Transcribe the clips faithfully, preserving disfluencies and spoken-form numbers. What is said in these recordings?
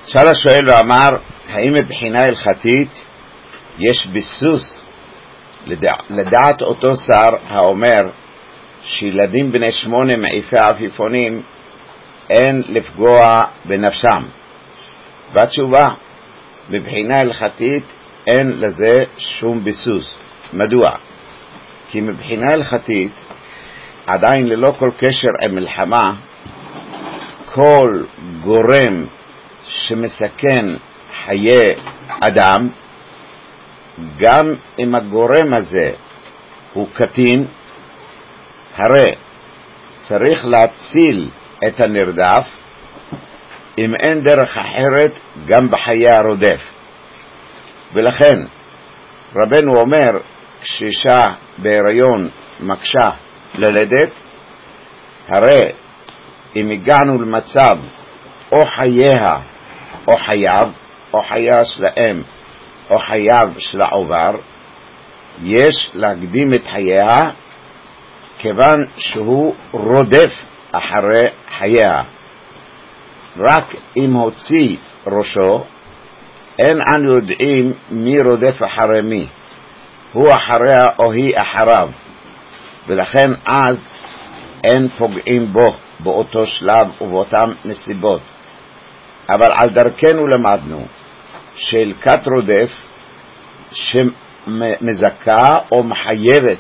שאל השואל ואמר, האם מבחינה הלכתית יש ביסוס לדע... לדעת אותו שר האומר שילדים בני שמונה מעיפי עפיפונים אין לפגוע בנפשם? והתשובה, מבחינה הלכתית אין לזה שום ביסוס. מדוע? כי מבחינה הלכתית עדיין ללא כל קשר עם מלחמה, כל גורם שמסכן חיי אדם, גם אם הגורם הזה הוא קטין, הרי צריך להציל את הנרדף, אם אין דרך אחרת גם בחיי הרודף. ולכן רבנו אומר, כשאישה בהיריון מקשה ללדת, הרי אם הגענו למצב או חייה או חייו, או חייה שלהם או חייו של העובר, יש להקדים את חייה, כיוון שהוא רודף אחרי חייה. רק אם הוציא ראשו, אין אנו יודעים מי רודף אחרי מי, הוא אחריה או היא אחריו, ולכן אז אין פוגעים בו באותו שלב ובאותם נסיבות. אבל על דרכנו למדנו שהלכת רודף שמזכה או מחייבת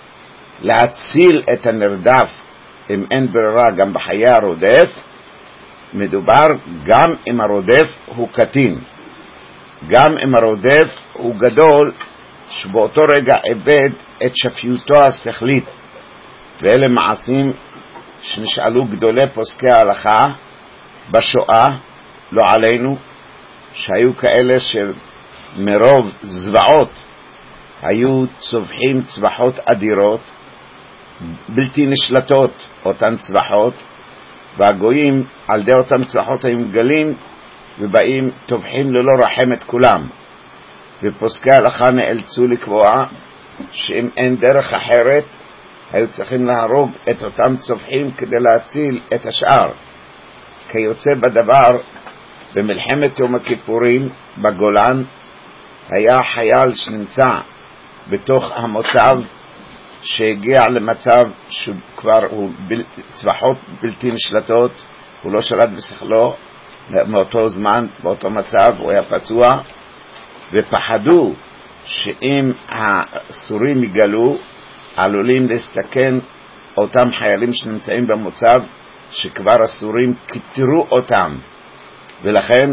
להציל את הנרדף אם אין ברירה גם בחיי הרודף, מדובר גם אם הרודף הוא קטין, גם אם הרודף הוא גדול שבאותו רגע איבד את שפיותו השכלית. ואלה מעשים שנשאלו גדולי פוסקי ההלכה בשואה, לא עלינו, שהיו כאלה שמרוב זוועות היו צווחים צווחות אדירות בלתי נשלטות, אותן צווחות, והגויים על די אותן צווחות היו מגלים ובאים טובחים ללא רחם את כולם. ופוסקי ההלכה נאלצו לקבוע שאם אין דרך אחרת היו צריכים להרוג את אותם צווחים כדי להציל את השאר. כיוצא בדבר, במלחמת יום הכיפורים בגולן היה חייל שנמצא בתוך המוצב שהגיע למצב שכבר הוא בל... צווחות בלתי נשלטות, הוא לא שלט בשכלו מאותו זמן, באותו מצב הוא היה פצוע, ופחדו שאם הסורים יגלו עלולים להסתכן אותם חיילים שנמצאים במוצב שכבר הסורים כתרו אותם. ולכן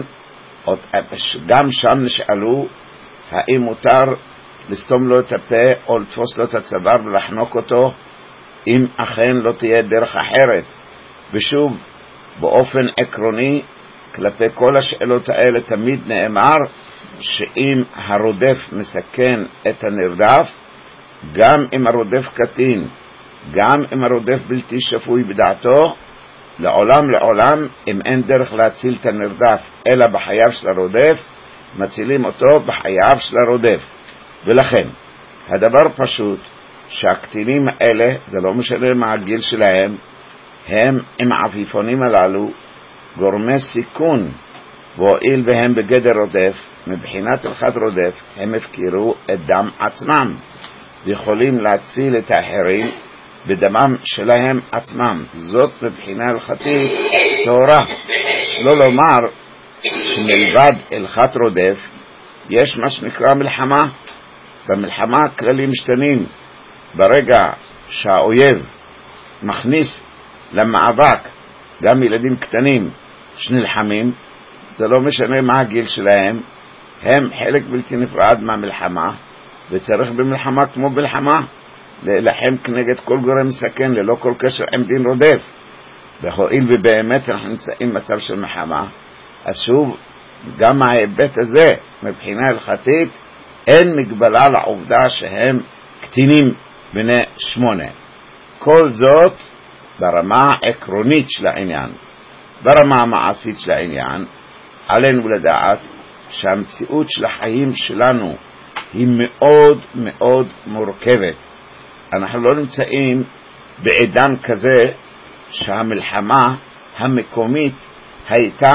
גם שם נשאלו האם מותר לסתום לו את הפה או לתפוס לו את הצוואר ולחנוק אותו אם אכן לא תהיה דרך אחרת. ושוב, באופן עקרוני כלפי כל השאלות האלה תמיד נאמר שאם הרודף מסכן את הנרדף, גם אם הרודף קטין, גם אם הרודף בלתי שפוי בדעתו, לעולם לעולם אם אין דרך להציל את הנרדף אלא בחייו של הרודף, מצילים אותו בחייו של הרודף. ולכן הדבר פשוט שהקטינים האלה, זה לא משנה מה הגיל שלהם, הם עם העפיפונים הללו גורמי סיכון, והואיל והם בגדר רודף, מבחינת הלכת רודף הם הפקירו את דם עצמם, ויכולים להציל את האחרים בדמם שלהם עצמם. זאת מבחינה הלכתית תורה. שלא לומר שמלבד הלכת רודף יש מה שנקרא מלחמה. במלחמה הכללים משתנים. ברגע שהאויב מכניס למאבק גם ילדים קטנים שנלחמים, זה לא משנה מה הגיל שלהם, הם חלק בלתי נפרד מהמלחמה, וצריך במלחמה כמו מלחמה להילחם כנגד כל גורם מסכן ללא כל קשר עם דין רודף. והואיל ובאמת אנחנו נמצאים במצב של מלחמה, אז שוב גם ההיבט הזה מבחינה הלכתית אין מגבלה לעובדה שהם קטינים בני שמונה. כל זאת ברמה העקרונית של העניין. ברמה המעשית של העניין עלינו לדעת שהמציאות של החיים שלנו היא מאוד מאוד מורכבת. אנחנו לא נמצאים בעידן כזה שהמלחמה המקומית הייתה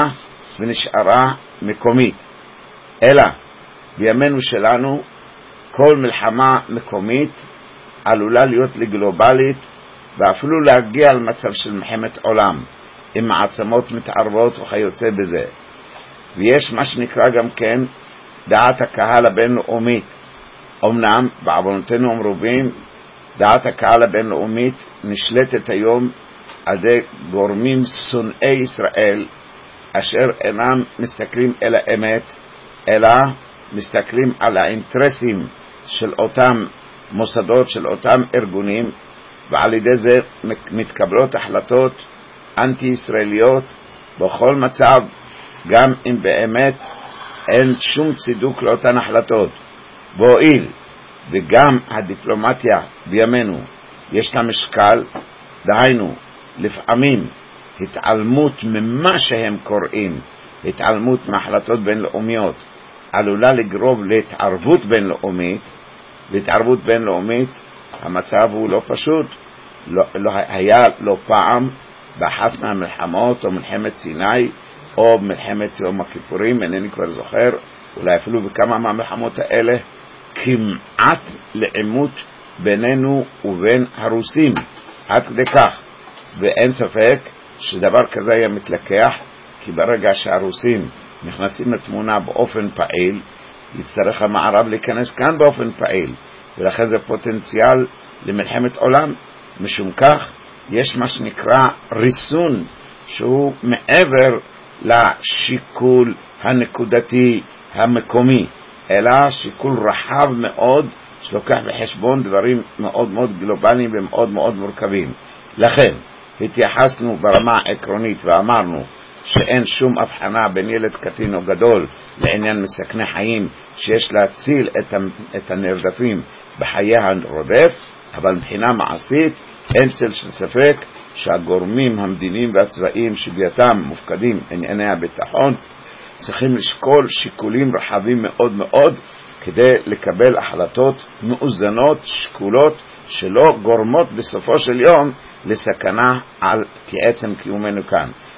ונשארה מקומית, אלא בימינו שלנו כל מלחמה מקומית עלולה להיות לגלובלית, ואפילו להגיע למצב של מלחמת עולם עם מעצמות מתערבות וכיוצא בזה. ויש מה שנקרא גם כן דעת הקהל הבינלאומית. אמנם בעוונותינו המרובים דעת הקהל הבינלאומית נשלטת היום על ידי גורמים שונאי ישראל, אשר אינם מסתכלים אל האמת, אלא מסתכלים על האינטרסים של אותם מוסדות, של אותם ארגונים, ועל ידי זה מתקבלות החלטות אנטי-ישראליות בכל מצב, גם אם באמת אין שום צידוק לאותן החלטות. בועיל, וגם הדיפלומטיה בימינו יש לה משקל, דהיינו לפעמים התעלמות ממה שהם קוראים, התעלמות מהחלטות בינלאומיות, עלולה לגרום להתערבות בינלאומית. להתערבות בינלאומית המצב הוא לא פשוט. לא, לא היה לא פעם באחת מהמלחמות, או מלחמת סיני או מלחמת יום הכיפורים, אינני כבר זוכר, אולי אפילו בכמה מהמלחמות האלה, כמעט לעימות בינינו ובין הרוסים, עד כדי כך. ואין ספק שדבר כזה היה מתלקח, כי ברגע שהרוסים נכנסים לתמונה באופן פעיל, יצטרך המערב להיכנס כאן באופן פעיל, ולכן זה פוטנציאל למלחמת עולם. משום כך יש מה שנקרא ריסון, שהוא מעבר לשיקול הנקודתי המקומי, אלא שיקול רחב מאוד שלוקח בחשבון דברים מאוד מאוד גלובליים ומאוד מאוד מורכבים. לכן התייחסנו ברמה העקרונית ואמרנו שאין שום הבחנה בין ילד קטין או גדול לעניין מסכני חיים, שיש להציל את הנרדפים בחיי הרודף, אבל מבחינה מעשית אין צל של ספק שהגורמים המדיניים והצבאיים שביתם מופקדים ענייני הביטחון צריכים לשקול שיקולים רחבים מאוד מאוד כדי לקבל החלטות מאוזנות, שקולות, שלא גורמות בסופו של יום לסכנה על כעצם קיומנו כאן.